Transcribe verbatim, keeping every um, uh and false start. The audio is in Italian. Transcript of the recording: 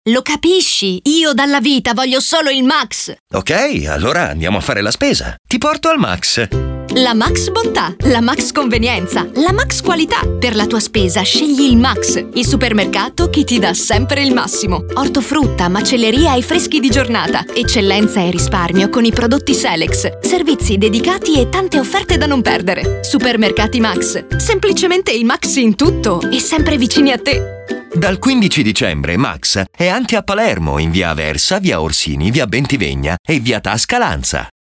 Lo capisci? Io dalla vita voglio solo il Max. Ok, allora andiamo a fare la spesa. Ti porto al Max. La Max Bontà, la Max Convenienza, la Max Qualità. Per la tua spesa scegli il Max, il supermercato che ti dà sempre il massimo. Ortofrutta, macelleria e freschi di giornata. Eccellenza e risparmio con i prodotti Selex. Servizi dedicati e tante offerte da non perdere. Supermercati Max. Semplicemente il Max in tutto e sempre vicini a te. Dal quindici dicembre Max è anche a Palermo in via Aversa, via Orsini, via Bentivegna e via Tasca Lanza.